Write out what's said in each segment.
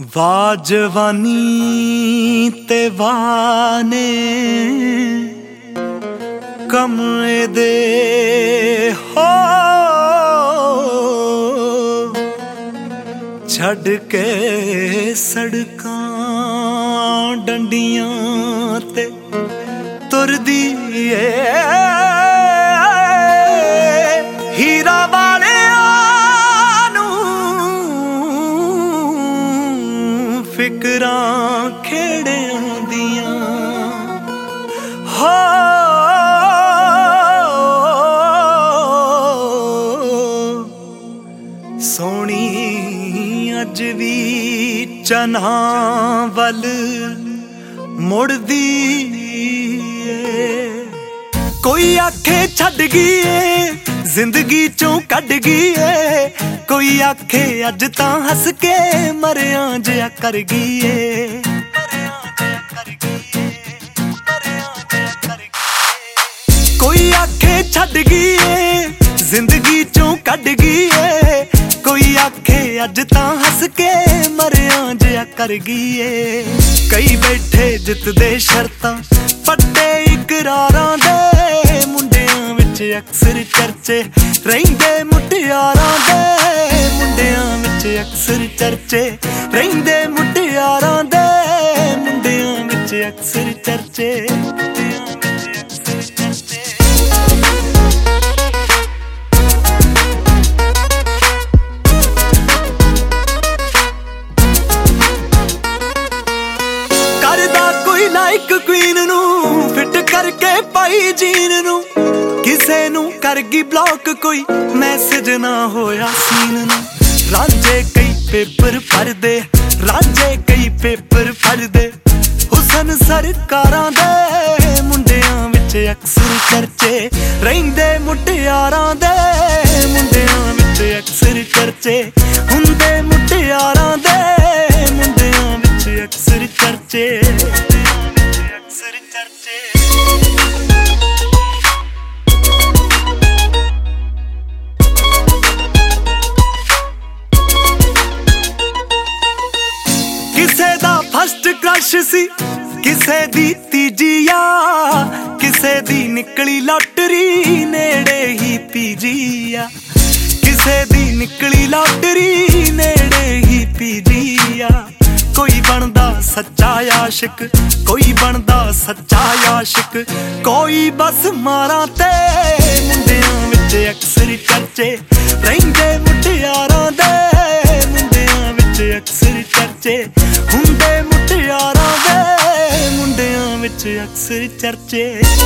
ਵਾਹ ਜਵਾਨੀ ਤੇ ਵਾਹ ਨੇ ਕਮਰੇ ਦੇ ਹੋ ਛੱਡ ਕੇ ਸੜਕਾਂ ਡੰਡੀਆਂ ਤੇ ਤੁਰਦੀ ਏ ਹੀਰਾ ਵਾਲਿਆਂ ਨੂੰ ਫਿਕਰਾਂ ਖੇੜਿਆਂ ਦੀਆਂ ਹੋ ਸੋਹਣੀ ਅੱਜ ਵੀ ਚਨਾਂ ਵੱਲ ਮੁੜਦੀ ਏ ਕੋਈ ਆਖੇ ਛੱਡ ਗਈ ਏ ਜ਼ਿੰਦਗੀ ਚੋਂ ਕੱਢ ਗਈ ਏ ਕੋਈ ਆਖੇ ਅੱਜ ਤਾਂ ਹੱਸ ਕੇ ਮਰਿਆਂ ਜਿਹਾ ਕਰ ਗਈ ਏ ਕੋਈ ਆਖੇ ਛੱਡ ਗਈ ਏ ਜ਼ਿੰਦਗੀ ਚੋਂ ਕੱਢ ਗਈ ਏ ਕੋਈ ਆਖੇ ਅੱਜ ਤਾਂ ਹੱਸ ਕੇ ਮਰਿਆਂ ਜਿਹਾ ਕਰ ਗਈ ਏ ਕਈ ਬੈਠੇ ਜਿੱਤਦੇ ਸ਼ਰਤਾਂ ਫੱਟੇ ਇਕਰਾਰਾਂ ਦੇ ਮੁੰਡਿਆਂ ਵਿੱਚ ਅਕਸਰ ਚਰਚੇ ਰਹਿੰਦੇ ਮੁਟਿਆਰਾਂ ਦੇ ਮੁੰਡਿਆਂ ਵਿੱਚ ਅਕਸਰ ਚਰਚੇ ਰਹਿੰਦੇ ਮੁਟਿਆਰਾਂ ਦੇ ਮੁੰਡਿਆਂ ਵਿੱਚ ਅਕਸਰ ਚਰਚੇ ਲਾਈਕ ਕੁਈਨ ਨੂੰ ਫਿੱਟ ਕਰਕੇ ਪਾਈ ਜੀਨ ਨੂੰ ਕਿਸੇ ਨੂੰ ਕਰ ਗਈ ਬਲੌਕ ਕੋਈ ਮੈਸੇਜ ਨਾ ਹੋਇਆ ਸੀਨ ਨੂੰ ਰਾਂਝੇ ਕਈ ਪੇਪਰ ਪੜ੍ਹਦੇ ਰਾਂਝੇ ਕਈ ਪੇਪਰ ਪੜ੍ਹਦੇ ਹੁਸਨ ਸਰਕਾਰਾਂ ਦੇ ਮੁੰਡਿਆਂ ਵਿੱਚ ਅਕਸਰ ਚਰਚੇ ਰਹਿੰਦੇ ਮੁਟਿਆਰਾਂ ਦੇ ਮੁੰਡਿਆਂ ਵਿੱਚ ਅਕਸਰ ਚਰਚੇ ਹੁੰਦੇ ਮੁਟਿਆਰਾਂ ਦੇ ਮੁੰਡਿਆਂ ਵਿੱਚ ਅਕਸਰ ਚਰਚੇ ਕਿਸੇ ਦਾ ਫਸਟ ਕ੍ਰਸ਼ ਸੀ ਕਿਸੇ ਦੀ ਤੀਜੀ ਆ ਕਿਸੇ ਦੀ ਨਿਕਲੀ ਲਾਟਰੀ ਨੇੜੇ ਹੀ ਪੀਜੀ ਆ ਕਿਸੇ ਦੀ ਨਿਕਲੀ ਲਾਟਰੀ ਨੇੜੇ ਹੀ ਪੀਜੀ ਆ ਕੋਈ ਬਣਦਾ ਸੱਚਾ ਆਸ਼ਿਕ ਕੋਈ ਬਣਦਾ ਸੱਚਾ ਆਸ਼ਿਕ ਕੋਈ ਬਸ ਮਾਰਾਂ ਤੇ ਮੁੰਡਿਆਂ ਵਿੱਚ ਅਕਸਰ ਚਰਚੇ ਰਹਿੰਦੇ ਮੁਟਿਆਰਾਂ ਦੇ ਮੁੰਡਿਆਂ ਵਿੱਚ ਅਕਸਰ ਚਰਚੇ ਹੁੰਦੇ ਮੁਟਿਆਰਾਂ ਦੇ ਮੁੰਡਿਆਂ ਵਿੱਚ ਅਕਸਰ ਚਰਚੇ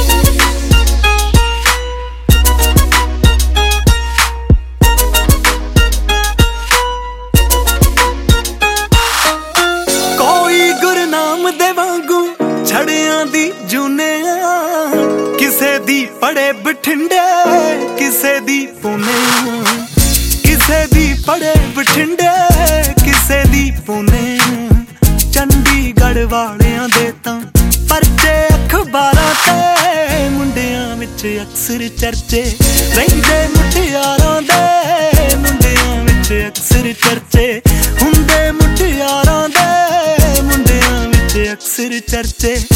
ਛੜਿਆਂ ਦੀ ਜੂਨਿਆਂ ਕਿਸੇ ਦੀ ਪੜੇ ਬਠਿੰਡੇ ਕਿਸੇ ਦੀ ਪੂਨੇ ਕਿਸੇ ਦੀ ਪੜੇ ਬਠਿੰਡੇ ਕਿਸੇ ਦੀ ਪੂਨੇ ਚੰਡੀਗੜ੍ਹ ਵਾਲਿਆਂ ਦੇ ਤਾਂ ਪਰਚੇ ਅਖਬਾਰਾਂ ਤੇ ਮੁੰਡਿਆਂ ਵਿੱਚ ਅਕਸਰ ਚਰਚੇ ਰਹਿੰਦੇ ਮੁਟਿਆਰਾਂ ਦੇ ਮੁੰਡਿਆਂ ਵਿੱਚ ਅਕਸਰ ਚਰਚੇ ਹੁੰਦੇ ਮੁਟਿਆਰਾਂ ਦੇ ਮੁੰਡਿਆਂ ਵਿੱਚ ਅਕਸਰ ਚਰਚੇ